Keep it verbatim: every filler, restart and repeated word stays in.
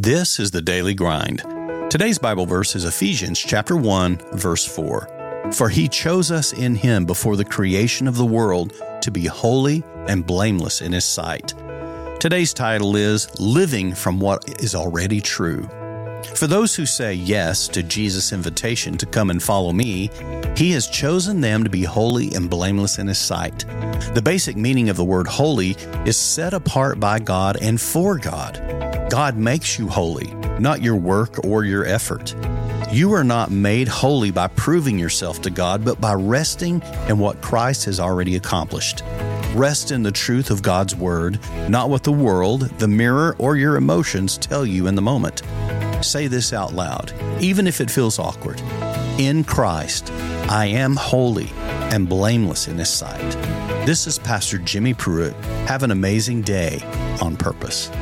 This is the Daily Grind. Today's Bible verse is Ephesians chapter one, verse four. For he chose us in him before the creation of the world to be holy and blameless in his sight. Today's title is Living from What is Already True. For those who say yes to Jesus' invitation to come and follow me, he has chosen them to be holy and blameless in his sight. The basic meaning of the word holy is set apart by God and for God. God makes you holy, not your work or your effort. You are not made holy by proving yourself to God, but by resting in what Christ has already accomplished. Rest in the truth of God's Word, not what the world, the mirror, or your emotions tell you in the moment. Say this out loud, even if it feels awkward. In Christ, I am holy and blameless in His sight. This is Pastor Jimmy Pruitt. Have an amazing day on purpose.